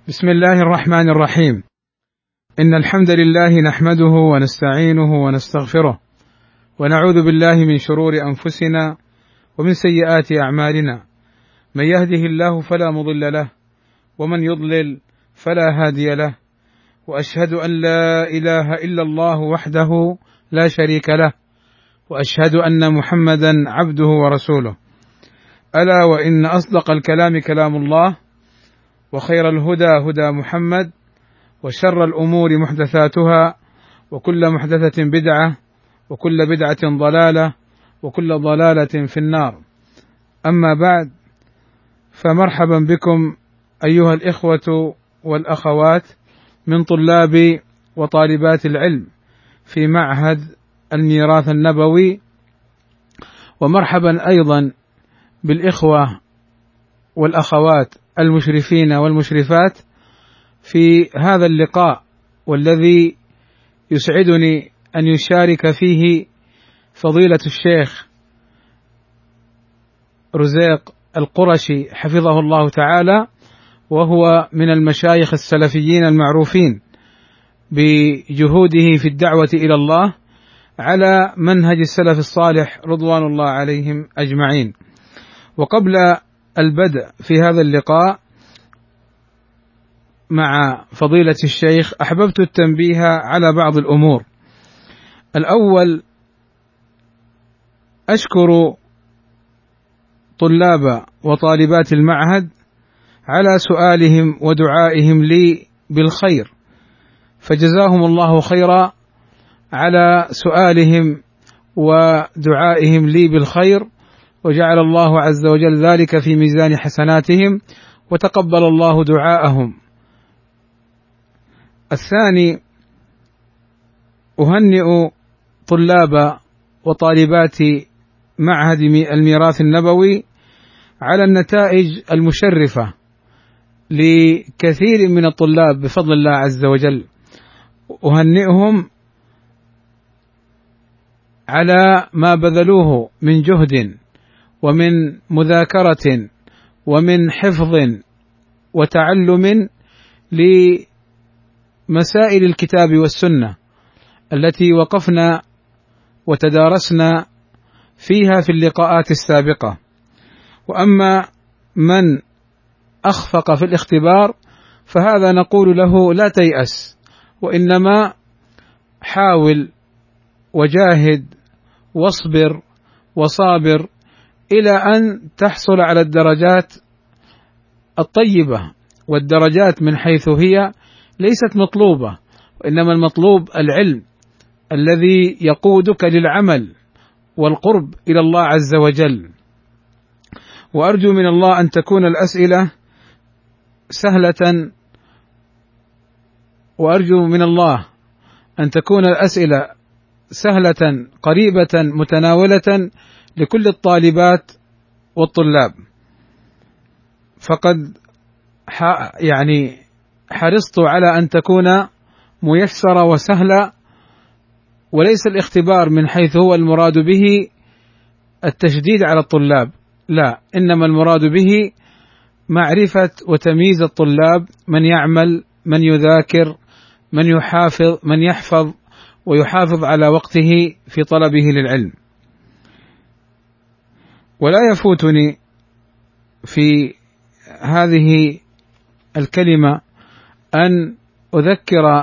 بسم الله الرحمن الرحيم. إن الحمد لله نحمده ونستعينه ونستغفره، ونعوذ بالله من شرور أنفسنا ومن سيئات أعمالنا، من يهده الله فلا مضل له، ومن يضلل فلا هادي له، وأشهد أن لا إله إلا الله وحده لا شريك له، وأشهد أن محمدا عبده ورسوله. ألا وإن أصدق الكلام كلام الله، وخير الهدى هدى محمد، وشر الأمور محدثاتها، وكل محدثة بدعة، وكل بدعة ضلالة، وكل ضلالة في النار. أما بعد، فمرحبا بكم أيها الإخوة والأخوات من طلاب وطالبات العلم في معهد الميراث النبوي، ومرحبا أيضا بالإخوة والأخوات المشرفين والمشرفات في هذا اللقاء، والذي يسعدني أن يشارك فيه فضيلة الشيخ رزيق القرشي حفظه الله تعالى، وهو من المشايخ السلفيين المعروفين بجهوده في الدعوة إلى الله على منهج السلف الصالح رضوان الله عليهم أجمعين. وقبل البدء في هذا اللقاء مع فضيلة الشيخ، أحببت التنبيه على بعض الأمور. الأول، أشكر طلاب وطالبات المعهد على سؤالهم ودعائهم لي بالخير، فجزاهم الله خيرا على سؤالهم ودعائهم لي بالخير، وجعل الله عز وجل ذلك في ميزان حسناتهم، وتقبل الله دعاءهم. الثاني، أهنئ طلاب وطالبات معهد الميراث النبوي على النتائج المشرفة لكثير من الطلاب بفضل الله عز وجل. أهنئهم على ما بذلوه من جهد ومن مذاكرة ومن حفظ وتعلم لمسائل الكتاب والسنة التي وقفنا وتدارسنا فيها في اللقاءات السابقة. وأما من أخفق في الاختبار فهذا نقول له لا تيأس، وإنما حاول وجاهد واصبر وصابر إلى أن تحصل على الدرجات الطيبة. والدرجات من حيث هي ليست مطلوبة، وإنما المطلوب العلم الذي يقودك للعمل والقرب إلى الله عز وجل. وأرجو من الله أن تكون الأسئلة سهلة، وأرجو من الله أن تكون الأسئلة سهلة قريبة متناولة لكل الطالبات والطلاب. فقد حرصت على أن تكون ميسرة وسهلة، وليس الاختبار من حيث هو المراد به التشديد على الطلاب، لا، إنما المراد به معرفة وتمييز الطلاب، من يعمل، من يذاكر، من يحفظ ويحافظ على وقته في طلبه للعلم. ولا يفوتني في هذه الكلمة أن أذكر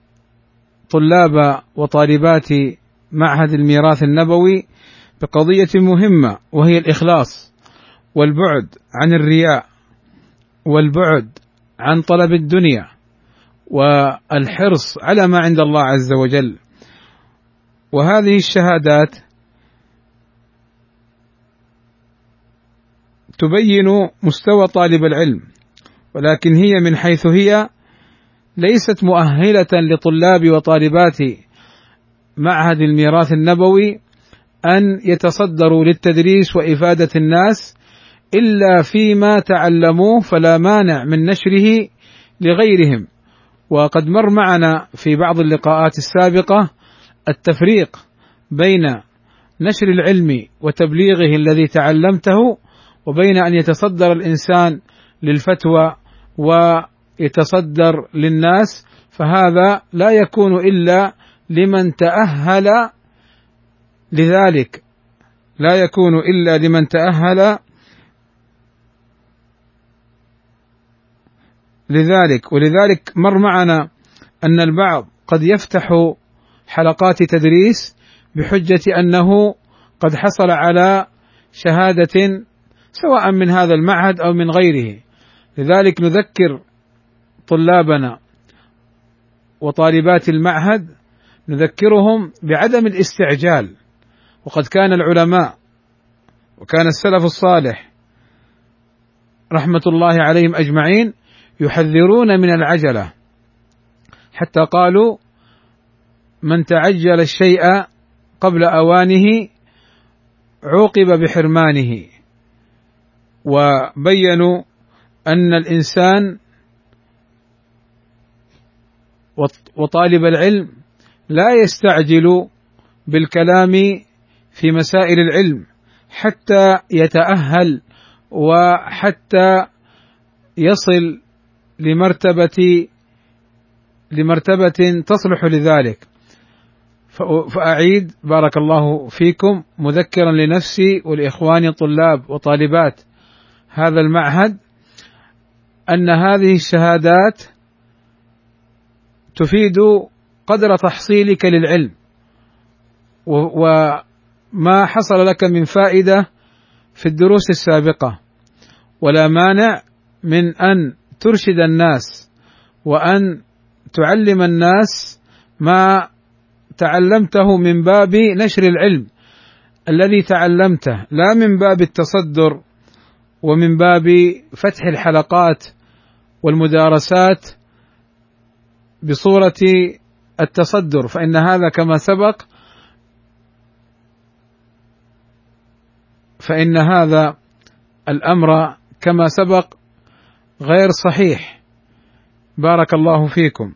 طلاب وطالبات معهد الميراث النبوي بقضية مهمة، وهي الإخلاص والبعد عن الرياء والبعد عن طلب الدنيا والحرص على ما عند الله عز وجل. وهذه الشهادات تبين مستوى طالب العلم، ولكن هي من حيث هي ليست مؤهلة لطلاب وطالبات معهد الميراث النبوي أن يتصدروا للتدريس وإفادة الناس إلا فيما تعلموه، فلا مانع من نشره لغيرهم. وقد مر معنا في بعض اللقاءات السابقة التفريق بين نشر العلم وتبليغه الذي تعلمته، وبين أن يتصدر الإنسان للفتوى يتصدر للناس، فهذا لا يكون إلا لمن تأهل لذلك، لا يكون إلا لمن تأهل لذلك. ولذلك مر معنا أن البعض قد يفتح حلقات تدريس بحجة أنه قد حصل على شهادة سواء من هذا المعهد أو من غيره. لذلك نذكر طلابنا وطالبات المعهد، نذكرهم بعدم الاستعجال. وقد كان العلماء وكان السلف الصالح رحمة الله عليهم أجمعين يحذرون من العجلة، حتى قالوا: من تعجل الشيء قبل أوانه عوقب بحرمانه. وبينوا أن الإنسان وطالب العلم لا يستعجل بالكلام في مسائل العلم حتى يتأهل وحتى يصل لمرتبة تصلح لذلك. فأعيد بارك الله فيكم مذكرا لنفسي ولإخواني الطلاب وطالبات هذا المعهد أن هذه الشهادات تفيد قدر تحصيلك للعلم، وما حصل لك من فائدة في الدروس السابقة، ولا مانع من أن ترشد الناس وأن تعلم الناس ما تعلمته من باب نشر العلم الذي تعلمته، لا من باب التصدر ومن باب فتح الحلقات والمدارسات بصورة التصدر، فإن هذا كما سبق فإن هذا الأمر كما سبق غير صحيح. بارك الله فيكم.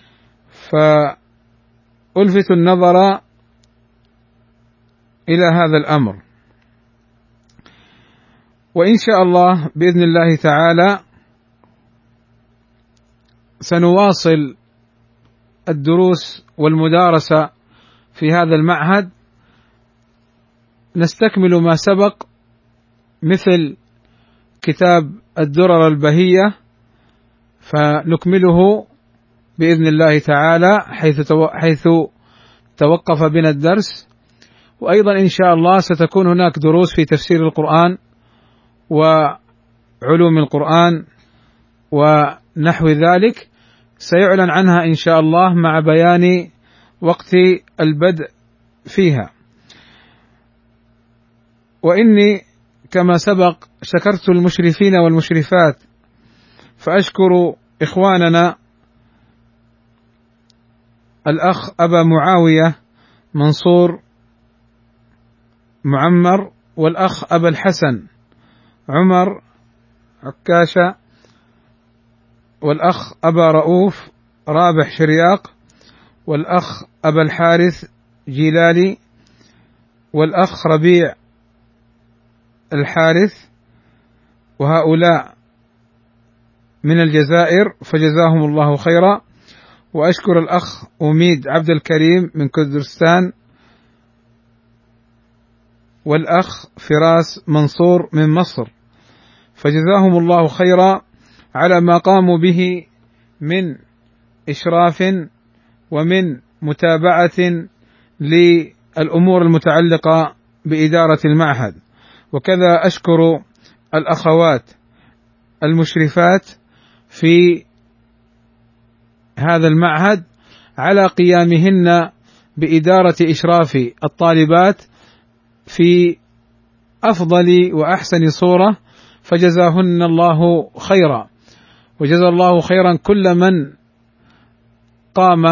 فألفت النظر إلى هذا الأمر، وإن شاء الله بإذن الله تعالى سنواصل الدروس والمدارسة في هذا المعهد، نستكمل ما سبق مثل كتاب الدرر البهية، فنكمله بإذن الله تعالى حيث توقف بنا الدرس. وأيضا إن شاء الله ستكون هناك دروس في تفسير القرآن وعلوم القرآن ونحو ذلك، سيعلن عنها إن شاء الله مع بيان وقت البدء فيها. وإني كما سبق شكرت المشرفين والمشرفات، فأشكر إخواننا الأخ أبا معاوية منصور معمر، والأخ أبا الحسن عمر عكاشة، والأخ أبا رؤوف رابح شرياق، والأخ أبا الحارث جيلالي، والأخ ربيع الحارث، وهؤلاء من الجزائر فجزاهم الله خيرا. وأشكر الأخ أميد عبد الكريم من كردستان، والأخ فراس منصور من مصر، فجزاهم الله خيرا على ما قاموا به من إشراف ومن متابعة للأمور المتعلقة بإدارة المعهد. وكذا أشكر الأخوات المشرفات في هذا المعهد على قيامهن بإدارة إشراف الطالبات في أفضل وأحسن صورة، فجزاهن الله خيرا، وجزا الله خيرا كل من قام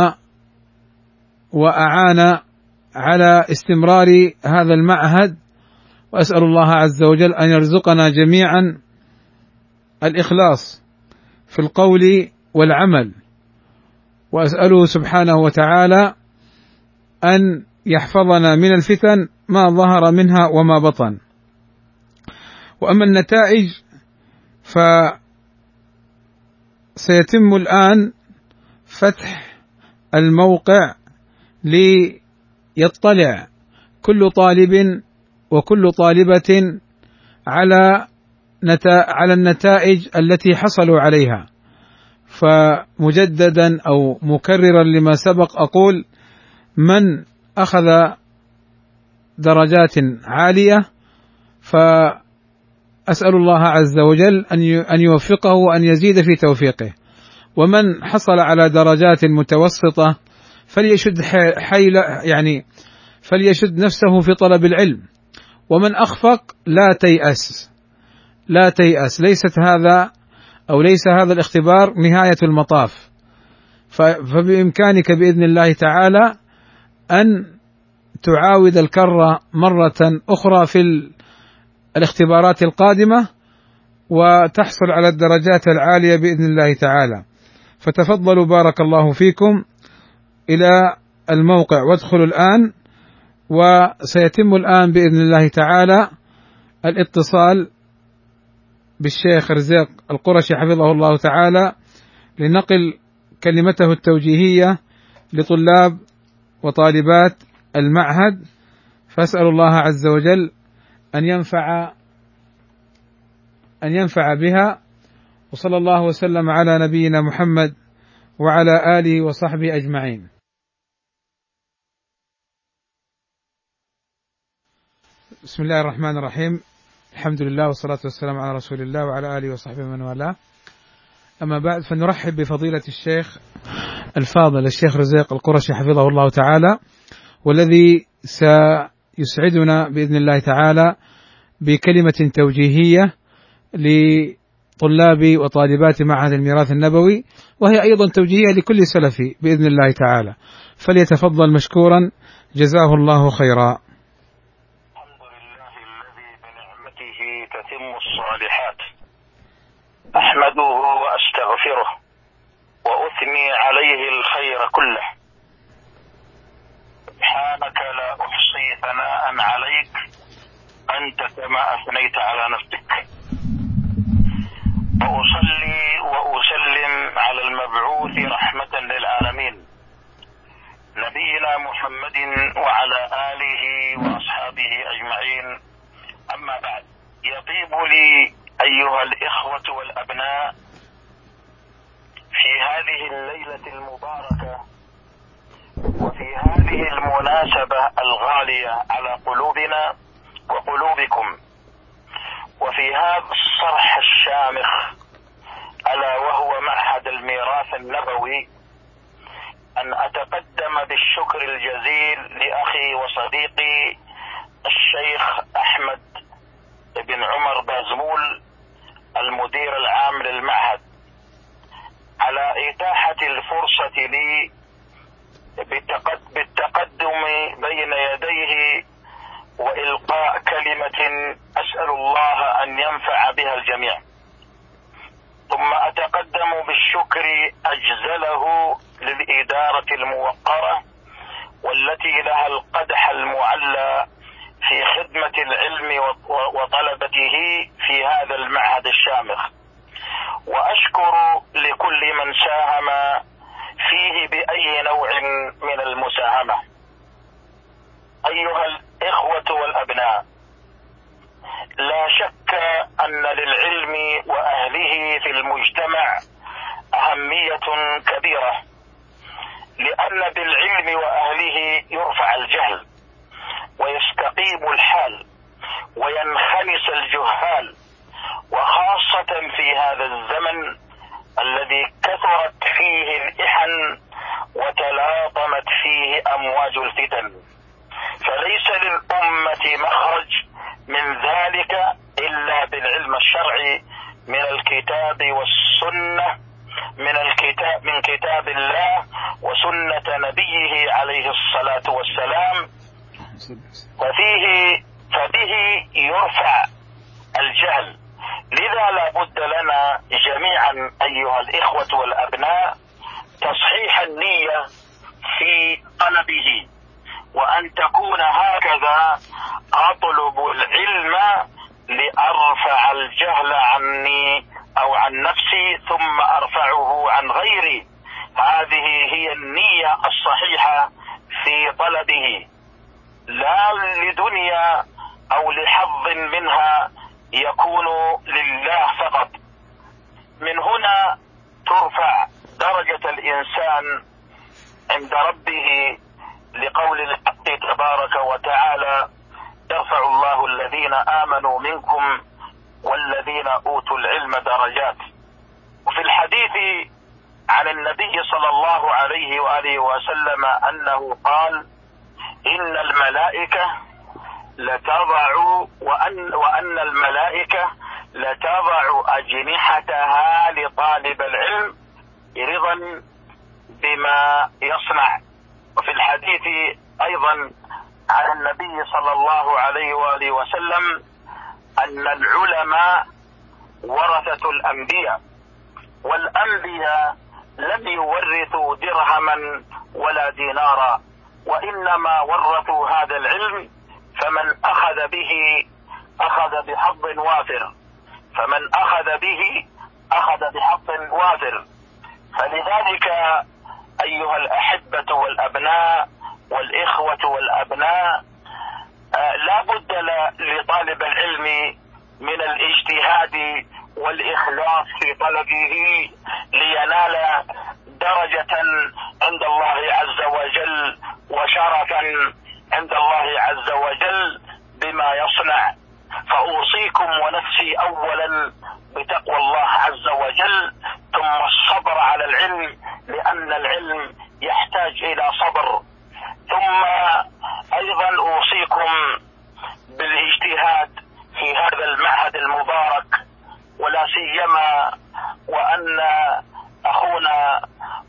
وأعان على استمرار هذا المعهد. وأسأل الله عز وجل أن يرزقنا جميعا الإخلاص في القول والعمل، وأسأله سبحانه وتعالى أن يحفظنا من الفتن ما ظهر منها وما بطن. وأما النتائج سيتم الآن فتح الموقع ليطلع كل طالب وكل طالبة على النتائج التي حصلوا عليها. فمجددا أو مكررا لما سبق أقول: من أخذ درجات عالية فأسأل الله عز وجل أن يوفقه وأن يزيد في توفيقه، ومن حصل على درجات متوسطة فليشد فليشد نفسه في طلب العلم، ومن أخفق لا تيأس، ليس هذا الاختبار نهاية المطاف. فبإمكانك بإذن الله تعالى أن تعاود الكرة مرة أخرى في الاختبارات القادمة وتحصل على الدرجات العالية بإذن الله تعالى. فتفضلوا بارك الله فيكم إلى الموقع وادخلوا الآن، وسيتم الآن بإذن الله تعالى الاتصال بالشيخ رزاق القرشي حفظه الله تعالى لنقل كلمته التوجيهية لطلاب وطالبات المعهد، فأسأل الله عز وجل أن ينفع بها. وصلى الله وسلم على نبينا محمد وعلى آله وصحبه أجمعين. بسم الله الرحمن الرحيم، الحمد لله والصلاة والسلام على رسول الله وعلى آله وصحبه من والاه. أما بعد، فنرحب بفضيلة الشيخ الفاضل الشيخ رزاق القرشي حفظه الله تعالى، والذي سيسعدنا بإذن الله تعالى بكلمة توجيهية لطلاب وطالبات معهد الميراث النبوي، وهي أيضا توجيهية لكل سلفي بإذن الله تعالى، فليتفضل مشكورا جزاه الله خيرا. الحمد لله الذي بنعمته تتم الصالحات، أحمده وأستغفره وأثني عليه الخير كله. سبحانك لا أحصي ثناء عليك أنت كما أثنيت على نفسك. وأصلي وأسلم على المبعوث رحمة للعالمين نبينا محمد وعلى آله وأصحابه أجمعين. أما بعد، يطيب لي أيها الإخوة والأبناء في هذه الليلة المباركة وفي هذه المناسبة الغالية على قلوبنا وقلوبكم، وفي هذا الصرح الشامخ ألا وهو معهد الميراث النبوي، أن أتقدم بالشكر الجزيل لأخي وصديقي الشيخ أحمد بن عمر بازمول المدير العام للمعهد على إتاحة الفرصة لي بالتقدم بين يديه وإلقاء كلمة أسأل الله أن ينفع بها الجميع. ثم أتقدم بالشكر أجزله للإدارة الموقرة والتي لها القدح المعلى في خدمة العلم وطلبته في هذا المعهد الشامخ، وأشكر لكل من ساهم فيه بأي نوع من المساهمة. أيها الإخوة والأبناء، لا شك أن للعلم وأهله في المجتمع أهمية كبيرة، لأن بالعلم وأهله يرفع الجهل ويستقيم الحال وينخنس الجهال، وخاصة في هذا الزمن الذي كثرت فيه الإحن وتلاطمت فيه أمواج الفتن، فليس للأمة مخرج من ذلك إلا بالعلم الشرعي من الكتاب والسنة، من كتاب الله وسنة نبيه عليه الصلاة والسلام، فبه يرفع الجهل. لذا لا بد لنا جميعا أيها الإخوة والأبناء تصحيح النية في طلبه، وأن تكون هكذا: أطلب العلم لأرفع الجهل عني أو عن نفسي ثم أرفعه عن غيره. هذه هي النية الصحيحة في طلبه، لا لدنيا أو لحظ منها، يكون لله فقط. من هنا ترفع درجة الإنسان عند ربه، لقول الحق تبارك وتعالى: يرفع الله الذين آمنوا منكم والذين أوتوا العلم درجات. وفي الحديث عن النبي صلى الله عليه وآله وسلم أنه قال: إن الملائكة لتضع وأن الملائكة لتضع أجنحتها لطالب العلم رضا بما يصنع. وفي الحديث أيضا عن النبي صلى الله عليه وآله وسلم أن العلماء ورثة الأنبياء، والأنبياء لم يورثوا درهما ولا دينارا، وإنما ورثوا هذا العلم، فمن أخذ به أخذ بحظ وافر، فمن أخذ به أخذ بحظ وافر. فلذلك أيها الأحبة والأبناء والإخوة والأبناء، لا بد لطالب العلم من الاجتهاد والإخلاص في طلبه لينال درجة عند الله عز وجل وشرفا عند الله عز وجل بما يصنع. فأوصيكم ونفسي أولا بتقوى الله عز وجل، ثم الصبر على العلم، لأن العلم يحتاج إلى صبر. ثم أيضا أوصيكم بالاجتهاد في هذا المعهد المبارك، ولا سيما وأن أخونا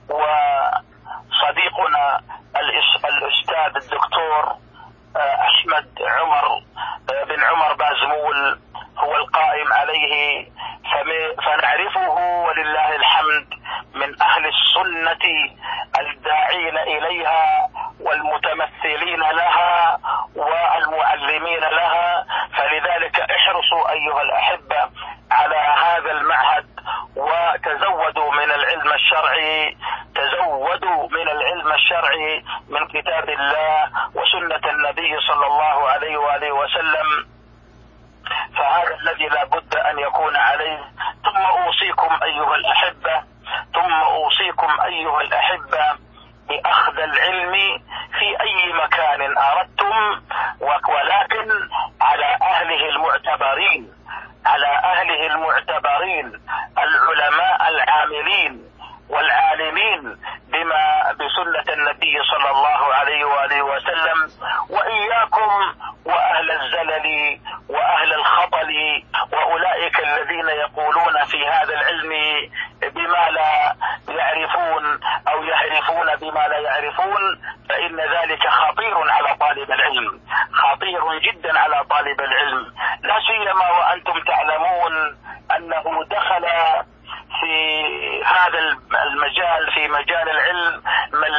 وصديقنا الأستاذ الدكتور أحمد بن عمر بازمول هو القائم عليه، فنعرفه ولله الحمد من أهل السنة الداعين إليها والمتمثلين لها والمعلمين لها. فلذلك احرصوا أيها الأحبة على هذا المعهد، وتزودوا من العلم الشرعي، تزودوا من العلم الشرعي من كتاب الله وسنة النبي صلى الله عليه وآله وسلم، فهذا الذي لا بد أن يكون عليه. ثم أوصيكم أيها الأحبة بأخذ العلم في أي مكان أردتم، ولكن على أهله المعتبرين العلماء العاملين والعالمين بسنة النبي صلى الله عليه وآله وسلم. وإياكم وأهل الزلل وأهل الخطل وأولئك الذين يقولون في هذا العلم بما لا يعرفون أو يحرفون بما لا يعرفون، فإن ذلك خطير على طالب العلم، خطير جدا على طالب العلم، لا سيما وأنتم تعلمون أنه دخل في هذا المجال، في مجال العلم، من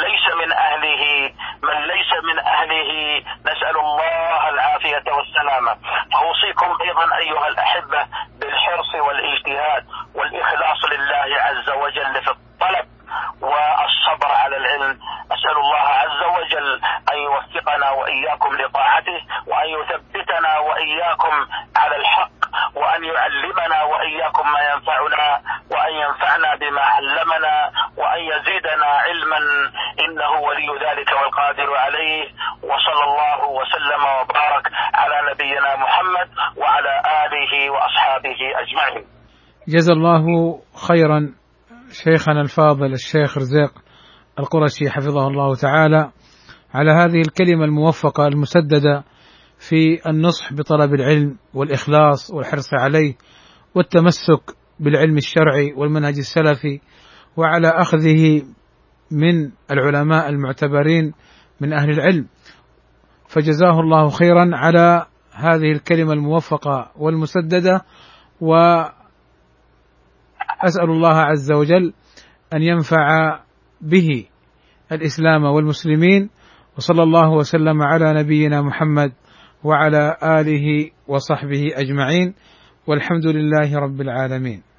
ليس من أهله، نسأل الله العافية والسلامة. أوصيكم أيضا أيها الأحبة بالحرص والاجتهاد والإخلاص لله عز وجل في الطلب والصبر على العلم. أسأل الله عز وجل أن يوفقنا وإياكم لطاعته، وأن يثبتنا وإياكم على الحق، وأن يعلمنا وإياكم ما ينفعنا، وأن ينفعنا بما علمنا، وأن يزيدنا علما، إنه ولي ذلك والقادر عليه. وصلى الله وسلم وبارك على نبينا محمد وعلى آله وأصحابه أجمعين. جزا الله خيرا شيخنا الفاضل الشيخ رزيق القرشي حفظه الله تعالى على هذه الكلمة الموفقة المسددة في النصح بطلب العلم والإخلاص والحرص عليه والتمسك بالعلم الشرعي والمنهج السلفي، وعلى أخذه من العلماء المعتبرين من أهل العلم. فجزاه الله خيرا على هذه الكلمة الموفقة والمسددة، وأسأل الله عز وجل أن ينفع به الإسلام والمسلمين. وصلى الله وسلم على نبينا محمد وعلى آله وصحبه أجمعين، والحمد لله رب العالمين.